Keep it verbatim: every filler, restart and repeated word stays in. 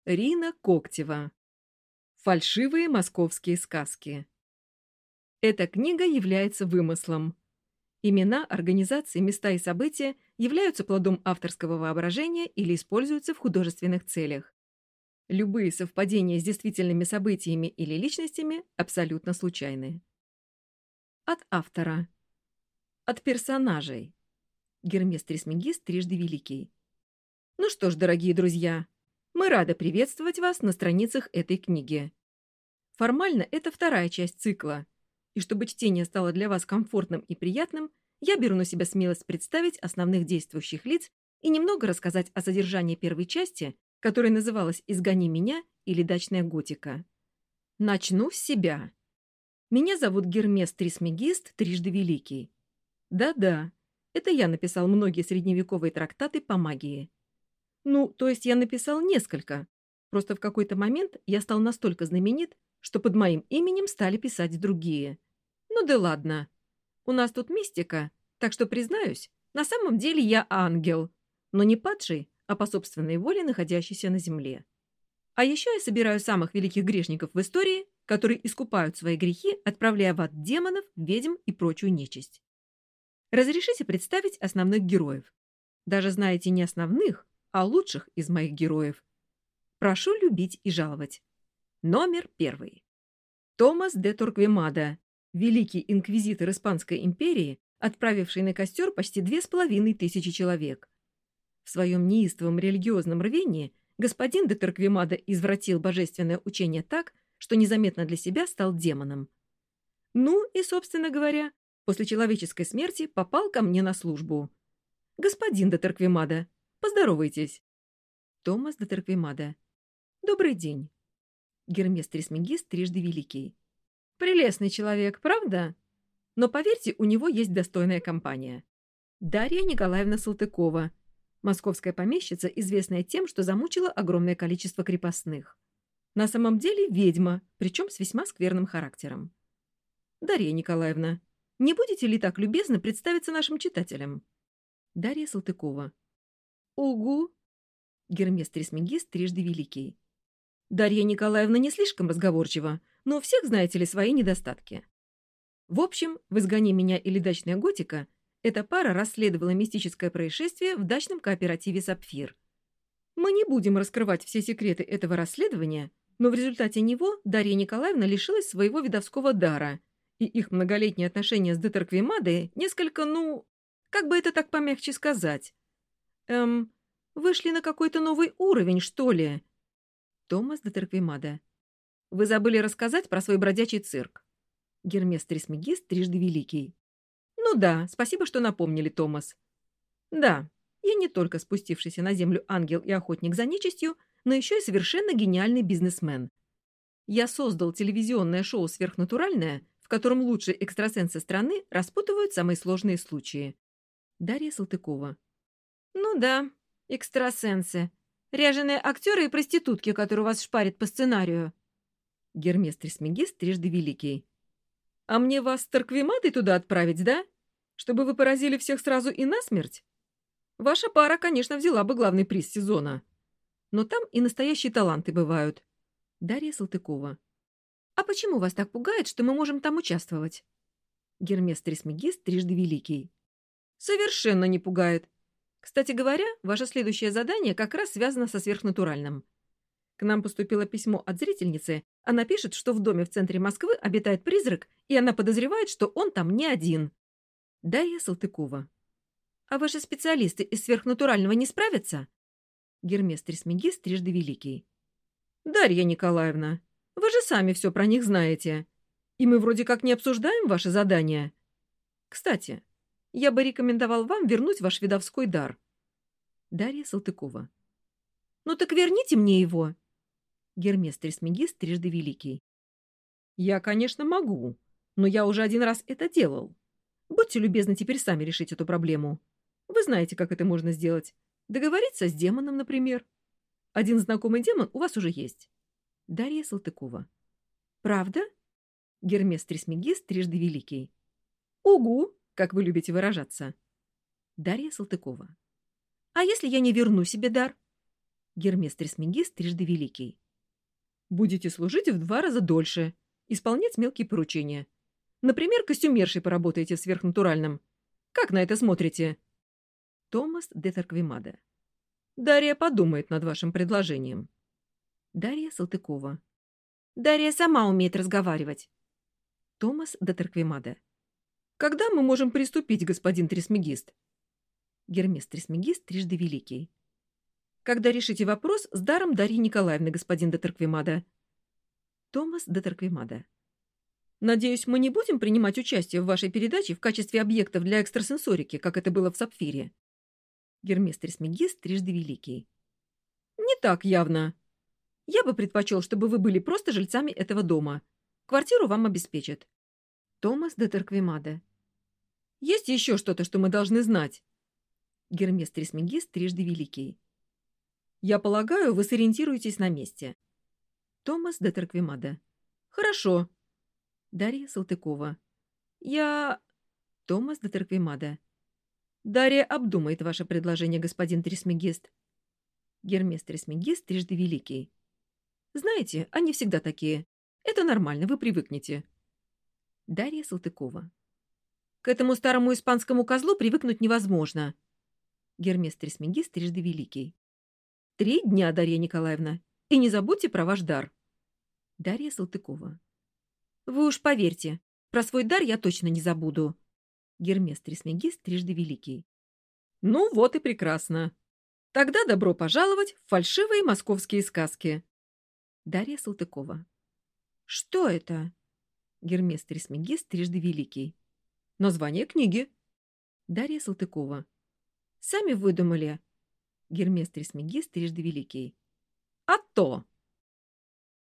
Рина Когтева. Фальшивые московские сказки. Эта книга является вымыслом. Имена, организации, места и события являются плодом авторского воображения или используются в художественных целях. Любые совпадения с действительными событиями или личностями абсолютно случайны. От автора. От персонажей. Гермес Трисмегист трижды великий. Ну что ж, дорогие друзья, мы рады приветствовать вас на страницах этой книги. Формально это вторая часть цикла, и чтобы чтение стало для вас комфортным и приятным, я беру на себя смелость представить основных действующих лиц и немного рассказать о содержании первой части, которая называлась «Изгони меня» или «Дачная готика». Начну с себя. Меня зовут Гермес Трисмегист трижды великий. Да-да, это я написал многие средневековые трактаты по магии. Ну, то есть я написал несколько. Просто в какой-то момент я стал настолько знаменит, что под моим именем стали писать другие. Ну да ладно. У нас тут мистика, так что, признаюсь, на самом деле я ангел, но не падший, а по собственной воле находящийся на земле. А еще я собираю самых великих грешников в истории, которые искупают свои грехи, отправляя в ад демонов, ведьм и прочую нечисть. Разрешите представить основных героев. Даже знаете не основных, а лучших из моих героев. Прошу любить и жаловать. Номер первый. Томас де Торквемада, великий инквизитор Испанской империи, отправивший на костер почти две с половиной тысячи человек. В своем неистовом религиозном рвении господин де Торквемада извратил божественное учение так, что незаметно для себя стал демоном. Ну и, собственно говоря, после человеческой смерти попал ко мне на службу. Господин де Торквемада, поздоровайтесь. Томас де Торквемада. Добрый день. Гермес Трисмегист трижды великий. Прелестный человек, правда? Но поверьте, у него есть достойная компания. Дарья Николаевна Салтыкова, московская помещица, известная тем, что замучила огромное количество крепостных. На самом деле ведьма, причем с весьма скверным характером. Дарья Николаевна, не будете ли так любезно представиться нашим читателям? Дарья Салтыкова. Угу. Гермес Трисмегист трижды великий. Дарья Николаевна не слишком разговорчива, но у всех, знаете ли, свои недостатки. В общем, в «Изгони меня» или «Дачная готика» эта пара расследовала мистическое происшествие в дачном кооперативе «Сапфир». Мы не будем раскрывать все секреты этого расследования, но в результате него Дарья Николаевна лишилась своего видовского дара, и их многолетние отношения с де Торквемадой несколько, ну, как бы это так помягче сказать, эм, вышли на какой-то новый уровень, что ли. Томас де Торквемада. Вы забыли рассказать про свой бродячий цирк. Гермес Трисмегист трижды великий. Ну да, спасибо, что напомнили, Томас. Да, я не только спустившийся на землю ангел и охотник за нечистью, но еще и совершенно гениальный бизнесмен. Я создал телевизионное шоу «Сверхнатуральное», в котором лучшие экстрасенсы страны распутывают самые сложные случаи. Дарья Салтыкова. Ну да, экстрасенсы. Ряженые актеры и проститутки, которые вас шпарят по сценарию. Гермес Трисмегист трижды великий. А мне вас с Торквемадой туда отправить, да? Чтобы вы поразили всех сразу и насмерть? Ваша пара, конечно, взяла бы главный приз сезона. Но там и настоящие таланты бывают. Дарья Салтыкова. А почему вас так пугает, что мы можем там участвовать? Гермес Трисмегист трижды великий. Совершенно не пугает. Кстати говоря, ваше следующее задание как раз связано со сверхнатуральным. К нам поступило письмо от зрительницы. Она пишет, что в доме в центре Москвы обитает призрак, и она подозревает, что он там не один. Дарья Салтыкова. А ваши специалисты из сверхнатурального не справятся? Гермес Трисмегист трижды великий. Дарья Николаевна, вы же сами все про них знаете. И мы вроде как не обсуждаем ваши задания. Кстати, я бы рекомендовал вам вернуть ваш видовской дар. Дарья Салтыкова. Ну так верните мне его. Гермес Трисмегист трижды великий. Я, конечно, могу, но я уже один раз это делал. Будьте любезны теперь сами решить эту проблему. Вы знаете, как это можно сделать. Договориться с демоном, например. Один знакомый демон у вас уже есть. Дарья Салтыкова. Правда? Гермес Трисмегист трижды великий. Угу, как вы любите выражаться. Дарья Салтыкова. А если я не верну себе дар? Гермес Трисмегист трижды великий. Будете служить в два раза дольше, исполнять мелкие поручения. Например, костюмершей поработаете в сверхнатуральном. Как на это смотрите? Томас де Торквемада. Дарья подумает над вашим предложением. Дарья Салтыкова. Дарья сама умеет разговаривать. Томас де Торквемада. Когда мы можем приступить, господин Трисмегист? Гермес Трисмегист трижды великий. Когда решите вопрос с даром Дарьи Николаевны, господин де Торквемада. Томас де Торквемада. Надеюсь, мы не будем принимать участие в вашей передаче в качестве объектов для экстрасенсорики, как это было в Сапфире. Гермес Трисмегист трижды великий. Не так явно. Я бы предпочел, чтобы вы были просто жильцами этого дома. Квартиру вам обеспечат. Томас де Торквемада. Есть еще что-то, что мы должны знать? Гермес Трисмегист трижды великий. Я полагаю, вы сориентируетесь на месте. Томас де Торквемада. Хорошо. Дарья Салтыкова. Я... Томас де Торквемада. Дарья обдумает ваше предложение, господин Трисмегист. Гермес Трисмегист трижды великий. Знаете, они всегда такие. Это нормально, вы привыкнете. Дарья Салтыкова. К этому старому испанскому козлу привыкнуть невозможно. Гермес Трисмегист трижды великий. Три дня, Дарья Николаевна. И не забудьте про ваш дар. Дарья Салтыкова. Вы уж поверьте, про свой дар я точно не забуду. Гермес Трисмегист трижды великий. Ну вот и прекрасно. Тогда добро пожаловать в фальшивые московские сказки. Дарья Салтыкова. Что это? Гермес Трисмегист трижды великий. Название книги. Дарья Салтыкова. Сами выдумали. Гермес Трисмегист трижды великий. А то!